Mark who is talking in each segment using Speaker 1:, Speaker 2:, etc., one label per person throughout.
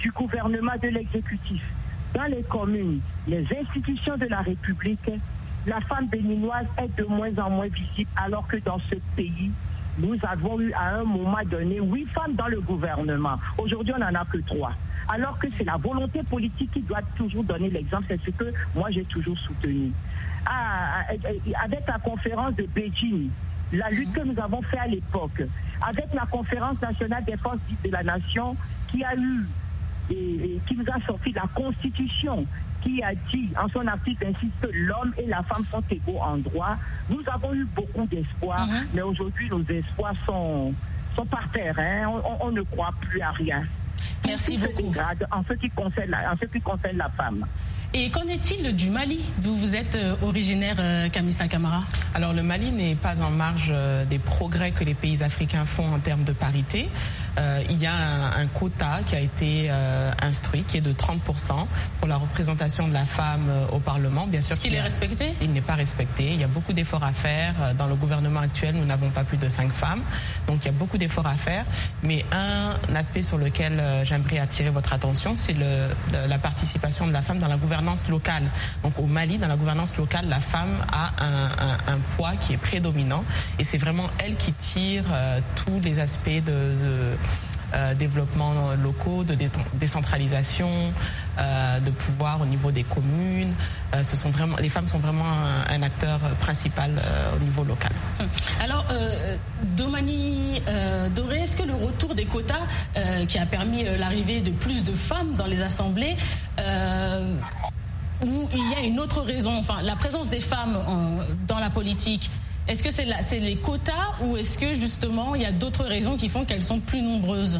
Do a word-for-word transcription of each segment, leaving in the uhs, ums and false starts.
Speaker 1: du gouvernement, de l'exécutif, dans les communes, les institutions de la République, la femme béninoise est de moins en moins visible, alors que dans ce pays, nous avons eu à un moment donné huit femmes dans le gouvernement. Aujourd'hui, on n'en a que trois. Alors que c'est la volonté politique qui doit toujours donner l'exemple. C'est ce que moi, j'ai toujours soutenu. Ah, avec la conférence de Beijing, la lutte que nous avons faite à l'époque, avec la conférence nationale des forces de la nation qui a eu, et, et qui nous a sorti la Constitution, qui a dit en son article ainsi que l'homme et la femme sont égaux en droit. Nous avons eu beaucoup d'espoir, mm-hmm. mais aujourd'hui nos espoirs sont, sont par terre. Hein. On, on ne croit plus à rien.
Speaker 2: Merci beaucoup.
Speaker 1: Dégrade en ce qui concerne la, en ce qui concerne la femme.
Speaker 2: Et qu'en est-il du Mali, d'où vous êtes euh, originaire, euh, Kamisa Camara?
Speaker 3: Alors le Mali n'est pas en marge euh, des progrès que les pays africains font en termes de parité. Euh, il y a un, un quota qui a été euh, instruit, qui est de trente pour cent pour la représentation de la femme euh, au Parlement. Bien sûr,
Speaker 2: est-ce qu'il est respecté?
Speaker 3: Il n'est pas respecté. Il y a beaucoup d'efforts à faire. Dans le gouvernement actuel, nous n'avons pas plus de cinq femmes. Donc il y a beaucoup d'efforts à faire. Mais un aspect sur lequel euh, j'aimerais attirer votre attention, c'est le, le, la participation de la femme dans la gouvernance locale. Donc au Mali, dans la gouvernance locale, la femme a un, un, un poids qui est prédominant. Et c'est vraiment elle qui tire euh, tous les aspects de... de Euh, développement locaux, de dé- décentralisation, euh, de pouvoir au niveau des communes. Euh, ce sont vraiment, les femmes sont vraiment un, un acteur principal euh, au niveau local.
Speaker 2: Alors, euh, Domani euh, Doré, est-ce que le retour des quotas euh, qui a permis euh, l'arrivée de plus de femmes dans les assemblées, euh, où il y a une autre raison, enfin la présence des femmes en, dans la politique, est-ce que c'est, la, c'est les quotas ou est-ce que justement il y a d'autres raisons qui font qu'elles sont plus nombreuses?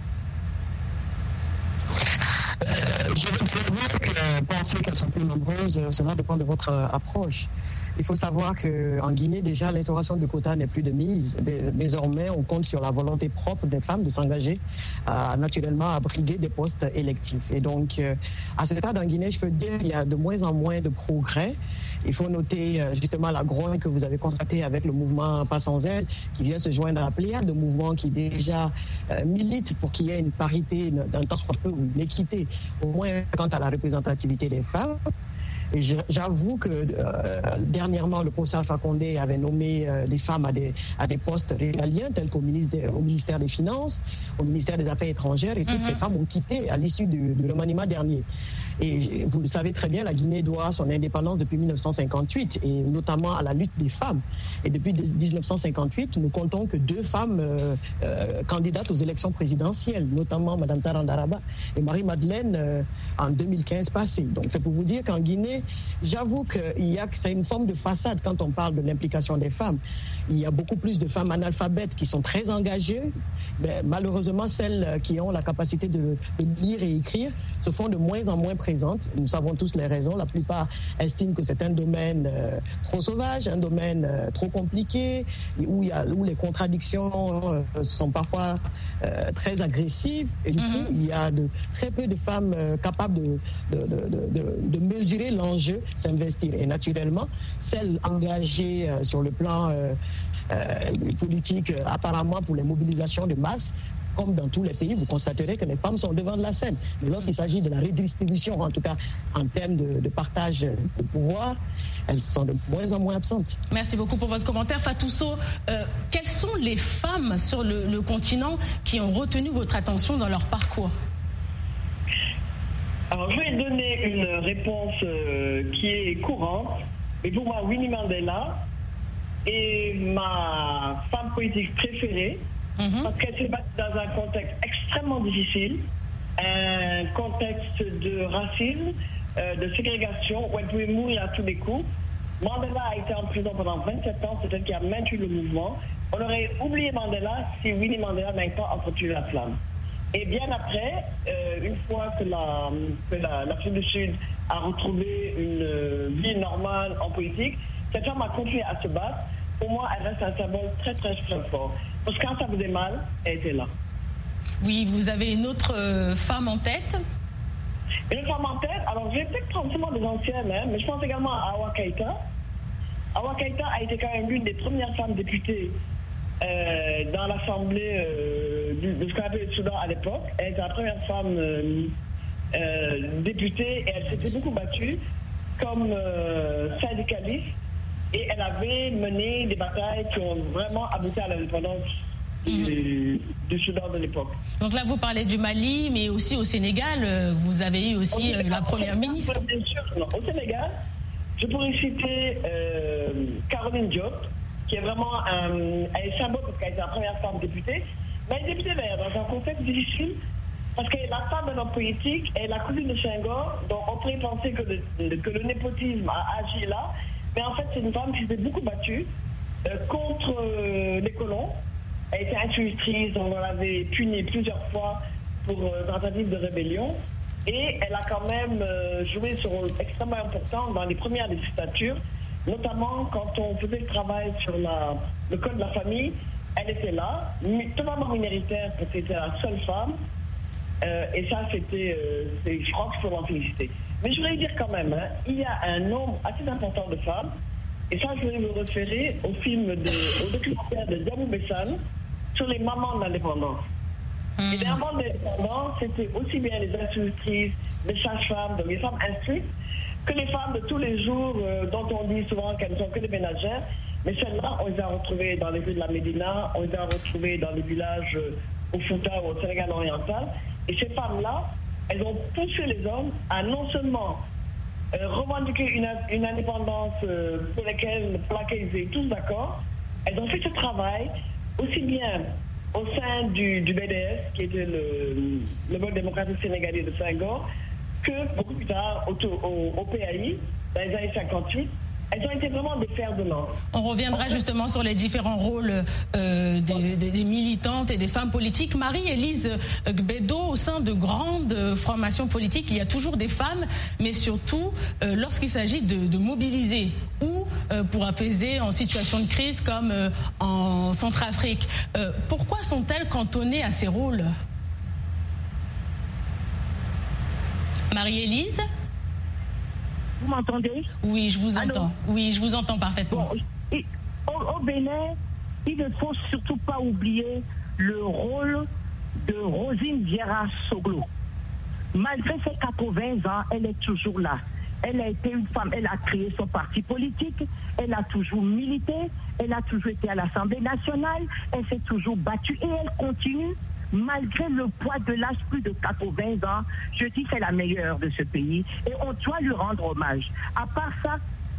Speaker 4: euh, Je veux dire que penser qu'elles sont plus nombreuses, cela dépend de votre approche. Il faut savoir qu'en Guinée, déjà, l'instauration de quotas n'est plus de mise. Désormais, on compte sur la volonté propre des femmes de s'engager euh, naturellement à briguer des postes électifs. Et donc, euh, à ce stade en Guinée, je peux dire qu'il y a de moins en moins de progrès. Il faut noter euh, justement la grogne que vous avez constatée avec le mouvement Pas sans aile, qui vient se joindre à la pléiade de mouvements qui déjà euh, militent pour qu'il y ait une parité, d'un temps soit peu, ou une équité, au moins quant à la représentativité des femmes. Et j'avoue que euh, dernièrement, le professeur Alpha Condé avait nommé euh, les femmes à des, à des postes régaliens, tels qu'au ministère, au ministère des Finances, au ministère des Affaires étrangères, et toutes mm-hmm. ces femmes ont quitté à l'issue du, du remaniement dernier. Et vous le savez très bien, la Guinée doit son indépendance depuis mille neuf cent cinquante-huit, et notamment à la lutte des femmes. Et depuis mille neuf cent cinquante-huit, nous comptons que deux femmes euh, euh, candidates aux élections présidentielles, notamment Mme Zara Ndaraba et Marie-Madeleine euh, en deux mille quinze passé. Donc c'est pour vous dire qu'en Guinée, j'avoue que il y a, c'est une forme de façade quand on parle de l'implication des femmes. Il y a beaucoup plus de femmes analphabètes qui sont très engagées. Mais malheureusement, celles qui ont la capacité de, de lire et écrire se font de moins en moins présentes. Nous savons tous les raisons. La plupart estiment que c'est un domaine euh, trop sauvage, un domaine euh, trop compliqué, où, il y a, où les contradictions euh, sont parfois euh, très agressives. Et du mm-hmm. coup, il y a de, très peu de femmes euh, capables de, de, de, de, de mesurer l'enjeu, s'investir. Et naturellement, celles engagées euh, sur le plan euh, euh, politique, euh, apparemment pour les mobilisations de masse, comme dans tous les pays, vous constaterez que les femmes sont devant de la scène. Mais lorsqu'il s'agit de la redistribution, en tout cas en termes de, de partage de pouvoir, elles sont de moins en moins absentes.
Speaker 2: Merci beaucoup pour votre commentaire. Fatou Sow, euh, quelles sont les femmes sur le, le continent qui ont retenu votre attention dans leur parcours?
Speaker 5: Alors, je vais donner une réponse euh, qui est courante. Et pour moi, Winnie Mandela est ma femme politique préférée, mm-hmm. parce qu'elle s'est battue dans un contexte extrêmement difficile, un contexte de racisme, euh, de ségrégation, où elle pouvait mourir à tous les coups. Mandela a été en prison pendant vingt-sept ans, c'est elle qui a maintenu le mouvement. On aurait oublié Mandela si Winnie Mandela n'avait pas entretenu la flamme. Et bien après, euh, une fois que, la, que la, l'Afrique du Sud a retrouvé une euh, vie normale en politique, cette femme a continué à se battre. Pour moi, elle reste un symbole très très très fort. Parce que quand ça faisait mal, elle était là.
Speaker 2: Oui, vous avez une autre euh, femme en tête?
Speaker 5: Une femme en tête? Alors, je vais peut-être prendre seulement des anciennes, hein, mais je pense également à Awa Keïta. Awa Keïta a été quand même l'une des premières femmes députées euh, dans l'Assemblée euh, de ce qu'on appelait le Soudan à l'époque. Elle était la première femme euh, euh, députée et elle s'était beaucoup battue comme euh, syndicaliste et elle avait mené des batailles qui ont vraiment abouti à l'indépendance mmh. du, du Soudan de l'époque.
Speaker 2: Donc là, vous parlez du Mali, mais aussi au Sénégal, vous avez eu aussi euh, la première ministre.
Speaker 5: Bien sûr, non. Au Sénégal, je pourrais citer euh, Caroline Diop, qui est vraiment un, un symbole parce qu'elle a été la première femme députée. Mais elle est députée d'ailleurs dans un contexte difficile, parce qu'elle est la femme d'un homme politique, elle est la cousine de Senghor, donc on pourrait penser que le, que le népotisme a agi là. Mais en fait, c'est une femme qui s'est beaucoup battue euh, contre euh, les colons. Elle était institutrice, on l'avait punie plusieurs fois pour euh, tentative de rébellion. Et elle a quand même euh, joué ce rôle extrêmement important dans les premières législatures, notamment quand on faisait le travail sur la, le code de la famille. Elle était là, totalement minoritaire, parce que c'était la seule femme. Euh, et ça, c'était, euh, je crois qu'il faut l'en féliciter. Mais je voudrais dire quand même, hein, il y a un nombre assez important de femmes, et ça, je voudrais vous référer au film, de, au documentaire de Diabou Bessane sur les mamans de l'indépendance. Mmh. Et les mamans de l'indépendance, c'était aussi bien les institutrices, les sages-femmes, donc les femmes instruites, que les femmes de tous les jours, euh, dont on dit souvent qu'elles ne sont que des ménagères. Mais celles-là, on les a retrouvées dans les rues de la Médina, on les a retrouvées dans les villages euh, au Fouta ou au Sénégal oriental. Et ces femmes-là, elles ont poussé les hommes à non seulement euh, revendiquer une, une indépendance euh, pour, laquelle, pour laquelle ils étaient tous d'accord, elles ont fait ce travail aussi bien au sein du, du B D S, qui était le, le bloc démocratique sénégalais de Senghor, que beaucoup plus tard au, au, au P A I, dans les années cinquante-huit. Elles ont été vraiment des fers de lance.
Speaker 2: On reviendra justement sur les différents rôles euh, des, des, des militantes et des femmes politiques. Marie-Élise Gbédo, au sein de grandes formations politiques, il y a toujours des femmes, mais surtout euh, lorsqu'il s'agit de, de mobiliser ou euh, pour apaiser en situation de crise comme euh, en Centrafrique. Euh, pourquoi sont-elles cantonnées à ces rôles ? Marie-Élise ?
Speaker 1: Vous m'entendez?
Speaker 2: Oui, je vous
Speaker 1: Allô?
Speaker 2: entends. Oui, je vous entends parfaitement.
Speaker 1: Bon, et, au, au Bénin, il ne faut surtout pas oublier le rôle de Rosine Vieira Soglo. Malgré ses quatre-vingts ans, elle est toujours là. Elle a été une femme, elle a créé son parti politique, elle a toujours milité, elle a toujours été à l'Assemblée nationale, elle s'est toujours battue et elle continue. Malgré le poids de l'âge, plus de quatre-vingts ans, je dis c'est la meilleure de ce pays et on doit lui rendre hommage. À part ça,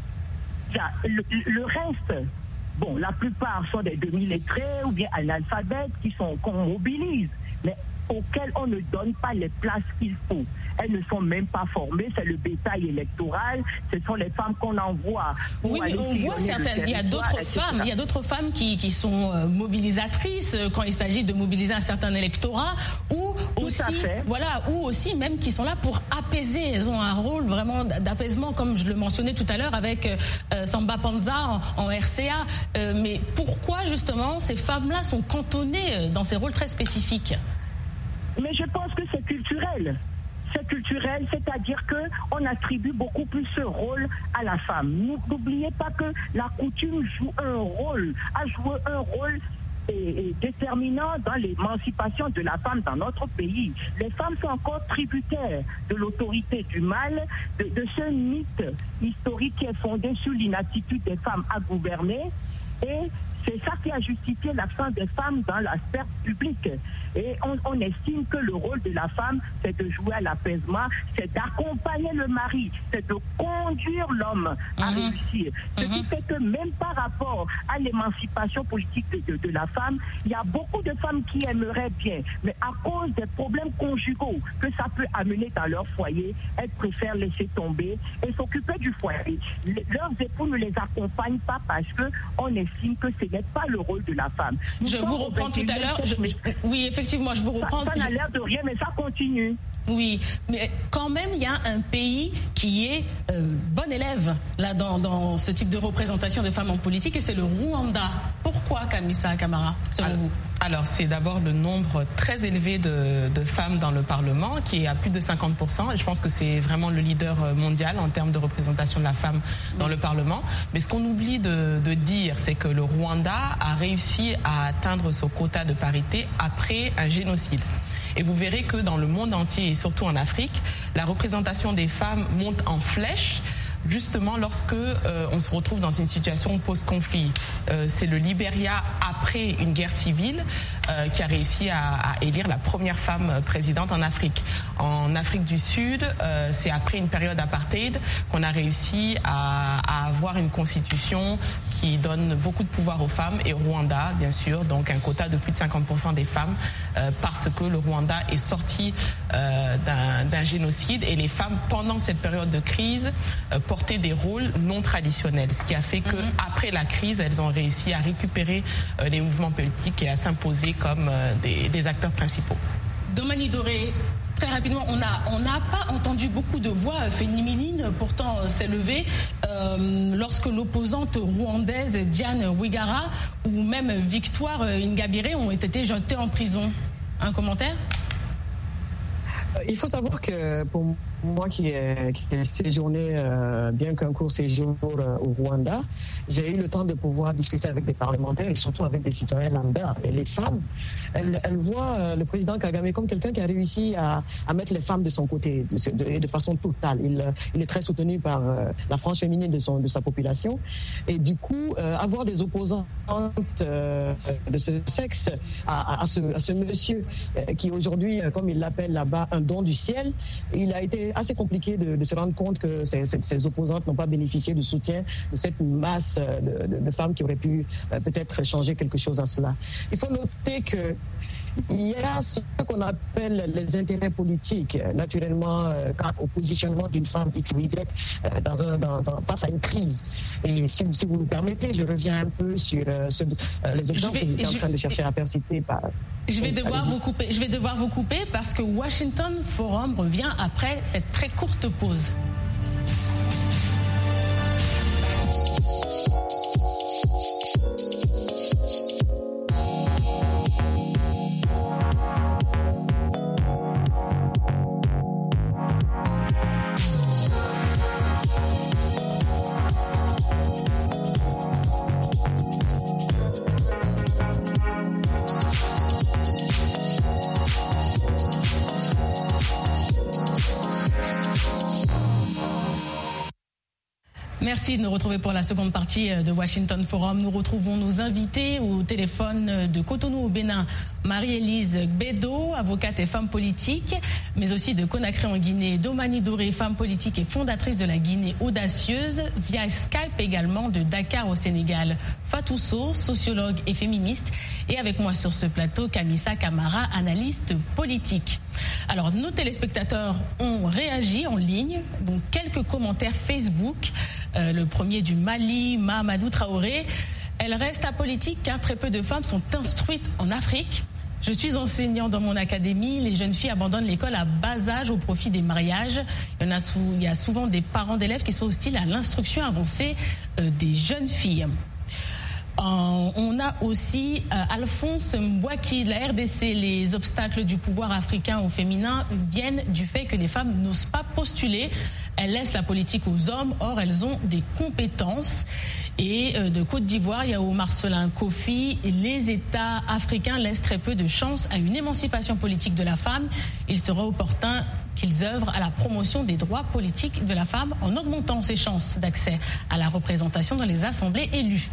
Speaker 1: le, le reste, bon, la plupart sont des demi-lettrés ou bien analphabètes qui sont qu'on mobilise, mais auxquels on ne donne pas les places qu'il faut. Elles ne sont même pas formées, c'est le bétail électoral, ce sont les femmes qu'on envoie.
Speaker 2: Oui, mais on voit certaines, il y a d'autres femmes, il y a d'autres femmes qui, qui sont euh, mobilisatrices euh, quand il s'agit de mobiliser un certain électorat, ou
Speaker 1: Tout
Speaker 2: aussi, voilà, ou aussi même qui sont là pour apaiser. Elles ont un rôle vraiment d'apaisement, comme je le mentionnais tout à l'heure avec euh, Samba Panza en, en R C A. Euh, mais pourquoi justement ces femmes-là sont cantonnées dans ces rôles très spécifiques?
Speaker 1: Mais je pense que c'est culturel. C'est culturel, c'est-à-dire qu'on attribue beaucoup plus ce rôle à la femme. N'oubliez pas que la coutume joue un rôle, a joué un rôle et, et déterminant dans l'émancipation de la femme dans notre pays. Les femmes sont encore tributaires de l'autorité du mâle, de, de ce mythe historique qui est fondé sur l'inaptitude des femmes à gouverner. Et c'est ça qui a justifié l'absence des femmes dans la sphère publique. Et on, on estime que le rôle de la femme, c'est de jouer à l'apaisement, c'est d'accompagner le mari, c'est de conduire l'homme à mmh. réussir. Ce mmh. qui fait que même par rapport à l'émancipation politique de, de, de la femme, il y a beaucoup de femmes qui aimeraient bien, mais à cause des problèmes conjugaux que ça peut amener dans leur foyer, elles préfèrent laisser tomber et s'occuper du foyer. Les, leurs époux ne les accompagnent pas parce qu'on estime que ce n'est pas le rôle de la femme. Nous
Speaker 2: je vous reprends tout à l'heure. Je, je, oui, effectivement, je vous reprends.
Speaker 1: Ça, ça n'a l'air de rien, mais ça continue.
Speaker 2: Oui, mais quand même, il y a un pays qui est euh, bon élève là dans, dans ce type de représentation de femmes en politique, et c'est le Rwanda. Pourquoi, Kamisa Kamara, selon
Speaker 3: alors,
Speaker 2: vous?
Speaker 3: Alors, c'est d'abord le nombre très élevé de, de femmes dans le Parlement, qui est à plus de cinquante pour cent. Et je pense que c'est vraiment le leader mondial en termes de représentation de la femme dans le Parlement. Mais ce qu'on oublie de, de dire, c'est que le Rwanda a réussi à atteindre ce quota de parité après un génocide. Et vous verrez que dans le monde entier, et surtout en Afrique, la représentation des femmes monte en flèche, justement lorsque euh, on se retrouve dans une situation post-conflit. Euh, c'est le Libéria, après une guerre civile, euh, qui a réussi à, à élire la première femme présidente en Afrique. En Afrique du Sud, euh, c'est après une période apartheid qu'on a réussi à, à avoir une constitution qui donne beaucoup de pouvoir aux femmes, et au Rwanda, bien sûr, donc un quota de plus de cinquante pour cent des femmes, euh, parce que le Rwanda est sorti euh, d'un, d'un génocide, et les femmes, pendant cette période de crise, euh, porter des rôles non traditionnels, ce qui a fait que mm-hmm. après la crise, elles ont réussi à récupérer euh, les mouvements politiques et à s'imposer comme euh, des, des acteurs principaux.
Speaker 2: Domani Doré, très rapidement, on n'a on n'a pas entendu beaucoup de voix féminines pourtant euh, s'élever euh, lorsque l'opposante rwandaise Diane Wigara ou même Victoire Ingabire ont été jetées en prison. Un commentaire ?
Speaker 4: Il faut savoir que pour moi qui ai, qui ai séjourné, euh, bien qu'un court séjour euh, au Rwanda, j'ai eu le temps de pouvoir discuter avec des parlementaires et surtout avec des citoyens lambda. Et les femmes, elles, elles voient euh, le président Kagame comme quelqu'un qui a réussi à, à mettre les femmes de son côté de, de, de façon totale. Il, il est très soutenu par euh, la frange féminine de, son, de sa population. Et du coup, euh, avoir des opposantes euh, de ce sexe à, à, à, ce, à ce monsieur euh, qui aujourd'hui, comme il l'appelle là-bas, un don du ciel, il a été assez compliqué de, de se rendre compte que ces, ces, ces opposantes n'ont pas bénéficié du soutien de cette masse de, de, de femmes qui auraient pu euh, peut-être changer quelque chose à cela. Il faut noter que il y a ce qu'on appelle les intérêts politiques, naturellement, euh, quand, au positionnement d'une femme X ou Y euh, dans un, dans, dans, face à une crise. Et si, si vous me permettez, je reviens un peu sur euh, ce, euh, les exemples vais, que vous êtes en train de chercher à perciter par...
Speaker 2: Je vais, devoir vous couper, je vais devoir vous couper parce que Washington Forum revient après cette très courte pause. Merci de nous retrouver pour la seconde partie de Washington Forum. Nous retrouvons nos invités au téléphone de Cotonou au Bénin. Marie-Élise Bédo, avocate et femme politique, mais aussi de Conakry en Guinée. Domani Doré, femme politique et fondatrice de la Guinée audacieuse. Via Skype également de Dakar au Sénégal. Fatou Sow, sociologue et féministe. Et avec moi sur ce plateau, Kamissa Camara, analyste politique. Alors, nos téléspectateurs ont réagi en ligne. Donc, quelques commentaires Facebook. Euh, le premier du Mali, Mahamadou Traoré. Elle reste apolitique car très peu de femmes sont instruites en Afrique. Je suis enseignant dans mon académie. Les jeunes filles abandonnent l'école à bas âge au profit des mariages. Il y, en a, sou- il y a souvent des parents d'élèves qui sont hostiles à l'instruction avancée euh, des jeunes filles. Euh, on a aussi euh, Alphonse Mbouaki de la R D C. Les obstacles du pouvoir africain au féminin viennent du fait que les femmes n'osent pas postuler. Elles laissent la politique aux hommes, or elles ont des compétences. Et euh, de Côte d'Ivoire, il y a au Marcelin Kofi. Les États africains laissent très peu de chance à une émancipation politique de la femme. Il sera opportun qu'ils œuvrent à la promotion des droits politiques de la femme en augmentant ses chances d'accès à la représentation dans les assemblées élues.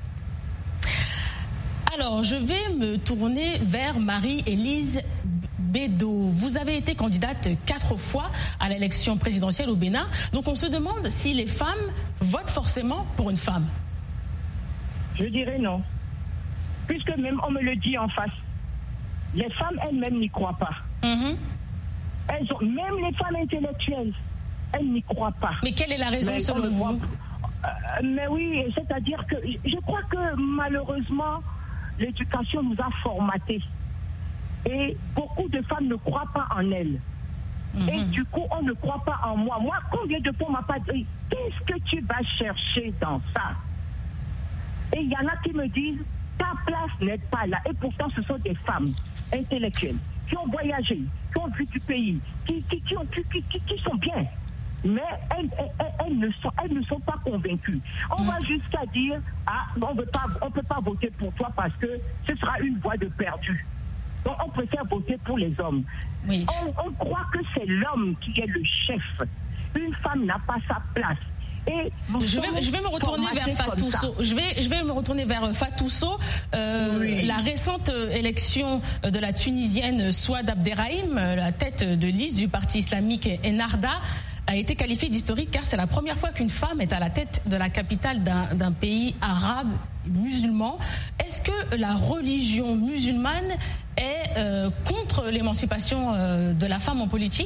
Speaker 2: Alors, je vais me tourner vers Marie-Élise Bédo. Vous avez été candidate quatre fois à l'élection présidentielle au Bénin. Donc, on se demande si les femmes votent forcément pour une femme.
Speaker 1: Je dirais non. Puisque même on me le dit en face. Les femmes elles-mêmes n'y croient pas. Mm-hmm. Elles ont, même les femmes intellectuelles, elles n'y croient pas.
Speaker 2: Mais quelle est la raison mais selon vous voit,
Speaker 1: euh, Mais oui, c'est-à-dire que je crois que malheureusement, l'éducation nous a formatés. Et beaucoup de femmes ne croient pas en elles. Mmh. Et du coup, on ne croit pas en moi. Moi, combien de fois on m'a pas dit, qu'est-ce que tu vas chercher dans ça? Et il y en a qui me disent, Ta place n'est pas là. Et pourtant, ce sont des femmes intellectuelles qui ont voyagé, qui ont vu du pays, qui, qui, qui, ont, qui, qui, qui sont bien. Mais elles, elles, elles, ne sont, elles ne sont pas convaincues. On mmh. va jusqu'à dire, ah, on ne peut pas voter pour toi parce que ce sera une voix de perdu. Donc on préfère voter pour les hommes. Oui. On, on croit que c'est l'homme qui est le chef. Une femme n'a pas sa place. Et
Speaker 2: je vais, je vais me retourner vers Fatou Sow. Je vais, je vais me retourner vers Fatou Sow. Euh, oui. La récente élection de la Tunisienne Souad Abderrahim, la tête de liste du parti islamique Ennahda, a été qualifiée d'historique car c'est la première fois qu'une femme est à la tête de la capitale d'un, d'un pays arabe musulman. Est-ce que la religion musulmane est euh, contre l'émancipation euh, de la femme en politique ?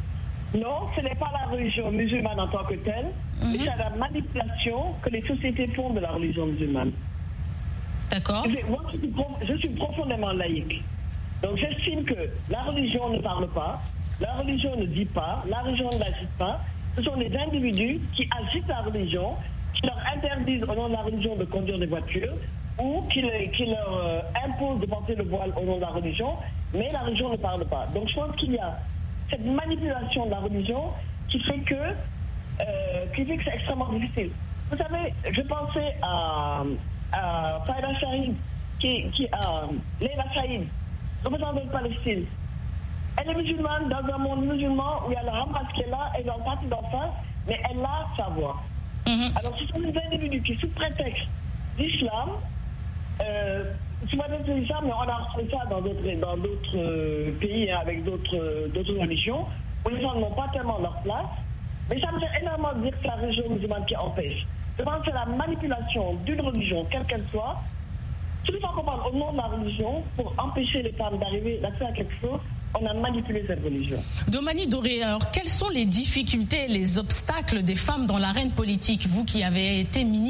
Speaker 5: Non, ce n'est pas la religion musulmane en tant que telle, mm-hmm. mais c'est la manipulation que les sociétés font de la religion musulmane.
Speaker 2: D'accord.
Speaker 5: Moi, je suis, je suis profondément laïque. Donc j'estime que la religion ne parle pas, la religion ne dit pas, la religion ne l'agite pas. Ce sont les individus qui agitent la religion, qui leur interdisent au nom de la religion de conduire des voitures ou qui, les, qui leur euh, imposent de porter le voile au nom de la religion, mais la religion ne parle pas. Donc je pense qu'il y a cette manipulation de la religion qui fait que, euh, qui fait que c'est extrêmement difficile. Vous savez, je pensais à, à Faïda Shahid, qui, qui a Leila Shahid, représentante de Palestine. Elle est musulmane dans un monde musulman où il y a le Hamas qui est là, elle est en partie d'en face, mais elle a sa voix. Mm-hmm. Alors ce sont des individus qui, sous prétexte d'islam, euh, sous prétexte d'islam, mais on a retrouvé ça dans d'autres, dans d'autres euh, pays hein, avec d'autres, euh, d'autres religions, où les gens n'ont pas tellement leur place. Mais ça me fait énormément dire que c'est la religion musulmane qui empêche. Je pense que c'est la manipulation d'une religion, quelle qu'elle soit, tout le temps qu'on parle au nom de la religion pour empêcher les femmes d'arriver d'accès à quelque chose. On a manipulé cette religion.
Speaker 2: Domani Doré, alors quelles sont les difficultés, les obstacles des femmes dans l'arène politique, vous qui avez été ministre ?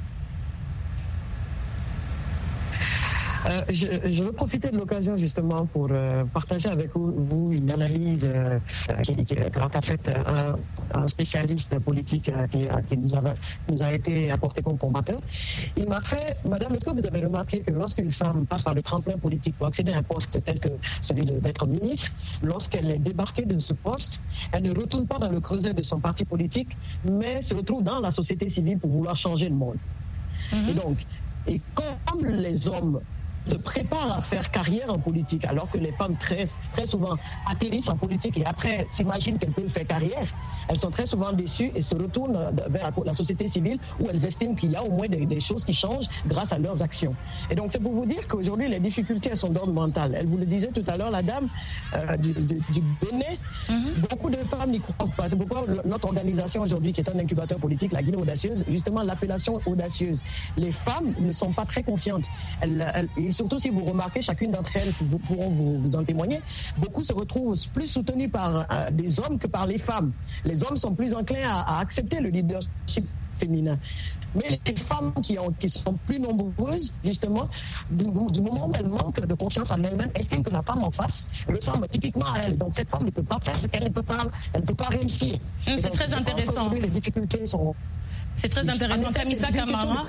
Speaker 4: Euh, je, je veux profiter de l'occasion justement pour euh, partager avec vous, vous une analyse euh, qui, qui, qui a fait un, un spécialiste politique euh, qui, qui nous, avait, nous a été apporté comme combattant. Il m'a fait, madame, est-ce que vous avez remarqué que lorsqu'une femme passe par le tremplin politique pour accéder à un poste tel que celui de, d'être ministre, lorsqu'elle est débarquée de ce poste, elle ne retourne pas dans le creuset de son parti politique, mais se retrouve dans la société civile pour vouloir changer le monde. Mm-hmm. Et donc, et comme les hommes se préparent à faire carrière en politique, alors que les femmes très, très souvent atterrissent en politique et après s'imaginent qu'elles peuvent faire carrière, elles sont très souvent déçues et se retournent vers la société civile où elles estiment qu'il y a au moins des, des choses qui changent grâce à leurs actions. Et donc c'est pour vous dire qu'aujourd'hui les difficultés elles sont d'ordre mental. Elle vous le disait tout à l'heure, la dame euh, du, du, du Bénin, mm-hmm. beaucoup de femmes n'y croient pas. C'est pourquoi notre organisation aujourd'hui qui est un incubateur politique, la Guinée audacieuse, justement l'appellation audacieuse. Les femmes ne sont pas très confiantes. Elles, elles, et surtout si vous remarquez, chacune d'entre elles, vous pourront vous, vous en témoigner, beaucoup se retrouvent plus soutenues par euh, des hommes que par les femmes. Les hommes sont plus enclins à, à accepter le leadership féminin. Mais les femmes qui, ont, qui sont plus nombreuses, justement, du, du moment où elles manquent de confiance en elles-mêmes, estiment que la femme en face ressemble typiquement à elle. Donc cette femme ne peut pas faire ce qu'elle ne peut pas, elle ne peut pas réussir.
Speaker 2: Mmh, c'est donc, très intéressant.
Speaker 4: Les difficultés sont...
Speaker 2: C'est très intéressant. Kamisa Camara.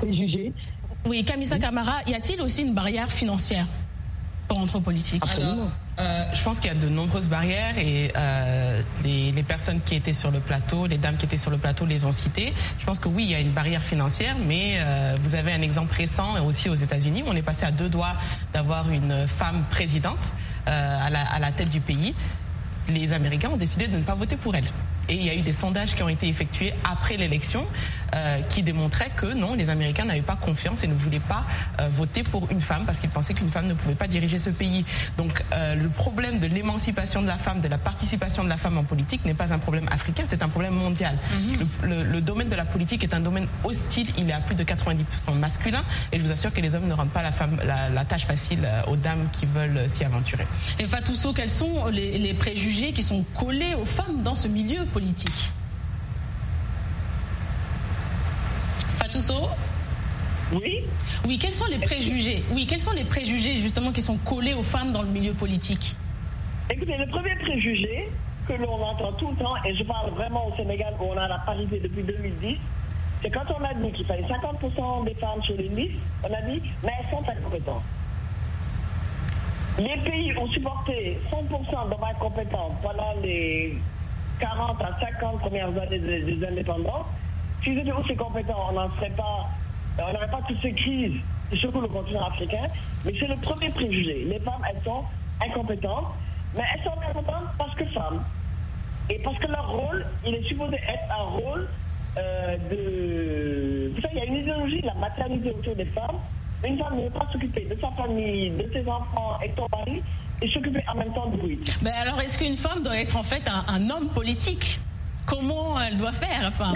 Speaker 2: Oui, Kamisa Camara, y a-t-il aussi une barrière financière pour entrer en politique?
Speaker 3: Alors, euh, je pense qu'il y a de nombreuses barrières et euh, les, les personnes qui étaient sur le plateau, les dames qui étaient sur le plateau les ont citées. Je pense que oui, il y a une barrière financière, mais euh, vous avez un exemple récent aussi aux États-Unis où on est passé à deux doigts d'avoir une femme présidente euh, à, la, à la tête du pays. Les Américains ont décidé de ne pas voter pour elle. Et il y a eu des sondages qui ont été effectués après l'élection euh, qui démontraient que non, les Américains n'avaient pas confiance et ne voulaient pas euh, voter pour une femme parce qu'ils pensaient qu'une femme ne pouvait pas diriger ce pays. Donc euh, le problème de l'émancipation de la femme, de la participation de la femme en politique n'est pas un problème africain, c'est un problème mondial. Mm-hmm. Le, le, le domaine de la politique est un domaine hostile, il est à plus de quatre-vingt-dix pour cent masculin et je vous assure que les hommes ne rendent pas la, femme, la, la tâche facile aux dames qui veulent s'y aventurer.
Speaker 2: Et Fatou Sow, quels sont les, les préjugés qui sont collés aux femmes dans ce milieu politique? Politique. Fatou Sow ?
Speaker 5: Oui.
Speaker 2: Oui, quels sont les préjugés ? Oui, quels sont les préjugés justement qui sont collés aux femmes dans le milieu politique ?
Speaker 5: Écoutez, le premier préjugé que l'on entend tout le temps, et je parle vraiment au Sénégal où on a la parité depuis deux mille dix, C'est quand on a dit qu'il fallait cinquante pour cent des femmes sur les listes, on a dit, mais elles sont incompétentes. Les pays ont supporté cent pour cent d'hommes incompétents pendant les quarante à cinquante premières années des, des indépendants. S'ils étaient aussi compétents, on n'en serait pas, on n'aurait pas toutes ces crises, surtout le continent africain. Mais c'est le premier préjugé. Les femmes, elles sont incompétentes, mais elles sont incompétentes parce que femmes. Et parce que leur rôle, il est supposé être un rôle euh, de... Vous savez, il y a une idéologie de la maternité autour des femmes. Une femme ne veut pas s'occuper de sa famille, de ses enfants et de son mari, et s'occuper en même temps de politique.
Speaker 2: Mais alors, est-ce qu'une femme doit être en fait un, un homme politique? Comment elle doit faire, enfin?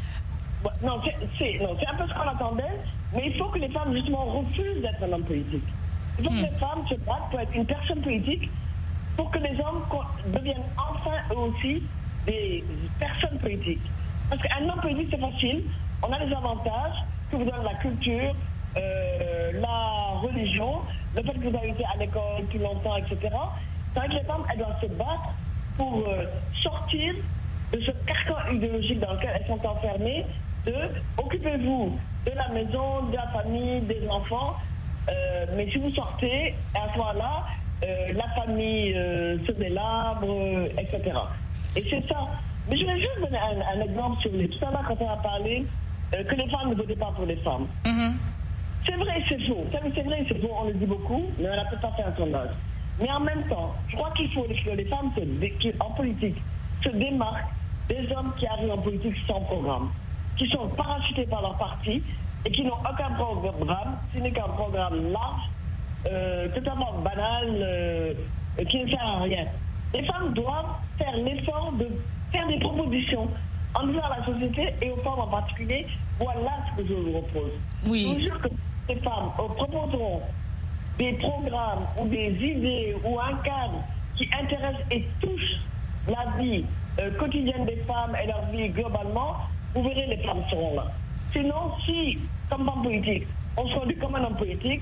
Speaker 5: Non, c'est, c'est, non, c'est un peu ce qu'on attendait, mais il faut que les femmes, justement, refusent d'être un homme politique. Il faut mmh. que les femmes se battent pour être une personne politique, pour que les hommes deviennent enfin, eux aussi, des personnes politiques. Parce qu'un homme politique, c'est facile. On a les avantages que vous donne la culture, euh, la religion, le fait que vous avez été à l'école plus longtemps, et cetera. C'est vrai que les femmes, elles doivent se battre pour euh, sortir de ce carcan idéologique dans lequel elles sont enfermées, de occupez-vous de la maison, de la famille, des enfants, euh, mais si vous sortez, à ce moment-là, euh, la famille euh, se délabre, euh, et cetera. Et c'est ça. Mais je vais juste donner un, un exemple sur les... Tout à l'heure, quand on a parlé euh, que les femmes ne votaient pas pour les femmes. Mm-hmm. C'est vrai et c'est faux. C'est vrai et c'est faux, on le dit beaucoup, mais on n'a peut-être pas fait un sondage. Mais en même temps, je crois qu'il faut que les femmes se dé... en politique se démarquent des hommes qui arrivent en politique sans programme, qui sont parachutés par leur parti et qui n'ont aucun programme, ce n'est qu'un programme large, euh, totalement banal, euh, qui ne sert à rien. Les femmes doivent faire l'effort de faire des propositions en disant à la société et aux femmes en particulier, voilà ce que je vous propose.
Speaker 2: Oui.
Speaker 5: Je vous jure que les femmes euh, proposeront des programmes ou des idées ou un cadre qui intéresse et touche la vie euh, quotidienne des femmes et leur vie globalement, vous verrez, les femmes seront là. Sinon, si, comme homme politique, on se conduit comme un homme politique,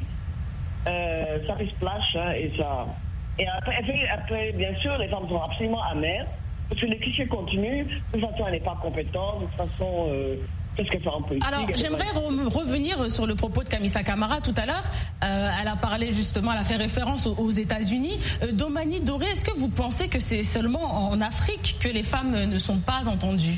Speaker 5: euh, ça fait splash, hein, et ça... Et après, après, bien sûr, les femmes sont absolument amères, parce que les clichés continuent, de toute façon, elle n'est pas compétente, de toute façon... Euh, Qu'est-ce qu'elle fait en politique?
Speaker 2: Alors, j'aimerais re- revenir sur le propos de Kamisa Camara tout à l'heure. Euh, elle a parlé justement, elle a fait référence aux, aux États-Unis. Euh, Domani Doré, est-ce que vous pensez que c'est seulement en Afrique que les femmes ne sont pas entendues?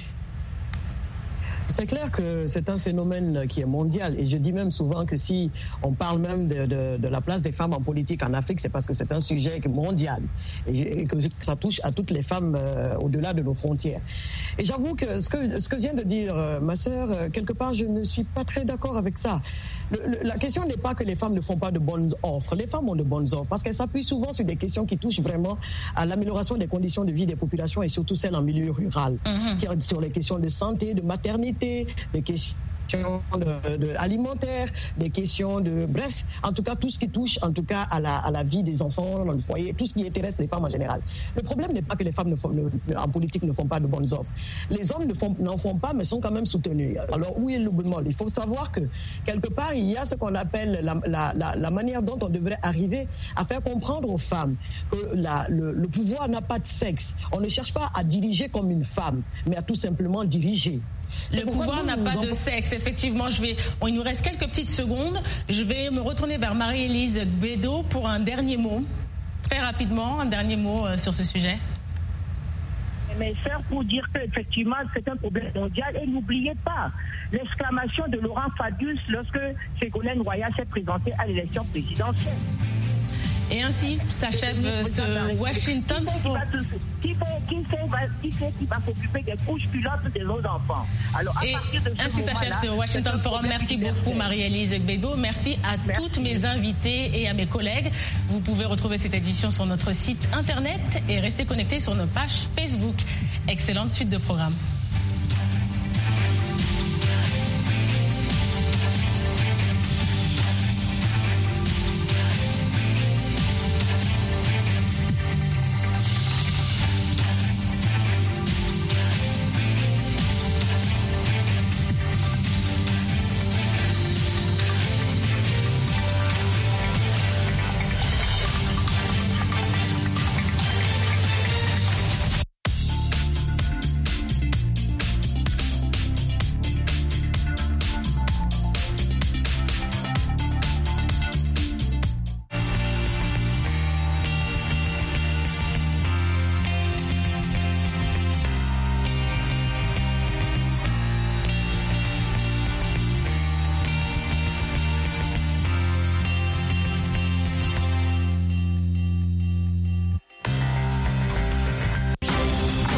Speaker 4: C'est clair que c'est un phénomène qui est mondial et je dis même souvent que si on parle même de, de, de la place des femmes en politique en Afrique, c'est parce que c'est un sujet mondial et que ça touche à toutes les femmes euh, au-delà de nos frontières. Et j'avoue que ce que, ce que vient de dire euh, ma sœur, euh, quelque part je ne suis pas très d'accord avec ça. Le, le, la question n'est pas que les femmes ne font pas de bonnes offres. Les femmes ont de bonnes offres parce qu'elles s'appuient souvent sur des questions qui touchent vraiment à l'amélioration des conditions de vie des populations et surtout celles en milieu rural, mm-hmm. sur les questions de santé, de maternité, des questions de, de alimentaires, des questions de... Bref, en tout cas, tout ce qui touche en tout cas à la, à la vie des enfants dans le foyer, tout ce qui intéresse les femmes en général. Le problème n'est pas que les femmes ne font, ne, en politique ne font pas de bonnes offres. Les hommes ne font, n'en font pas, mais sont quand même soutenus. Alors, où est le bémol? Il faut savoir que, quelque part, il y a ce qu'on appelle la, la, la, la manière dont on devrait arriver à faire comprendre aux femmes que la, le, le pouvoir n'a pas de sexe. On ne cherche pas à diriger comme une femme, mais à tout simplement diriger.
Speaker 2: Le pouvoir n'a pas de sexe. Effectivement, je vais. Bon, il nous reste quelques petites secondes. Je vais me retourner vers Marie-Élise Gbédo pour un dernier mot. Très rapidement, un dernier mot sur ce sujet.
Speaker 1: Mes sœurs, pour dire qu'effectivement, c'est un problème mondial. Et n'oubliez pas l'exclamation de Laurent Fabius lorsque Ségolène Royal s'est présentée à l'élection présidentielle.
Speaker 2: Et ainsi s'achève ce Washington Forum.
Speaker 1: Qui fait qui va s'occuper des couches pilotes des autres enfants? Alors, à
Speaker 2: Et
Speaker 1: partir de ce
Speaker 2: ainsi s'achève ce Washington Forum. Merci beaucoup Marie-Élise Gbédo. Merci à Merci. toutes mes invités et à mes collègues. Vous pouvez retrouver cette édition sur notre site internet et rester connectés sur nos pages Facebook. Excellente suite de programme.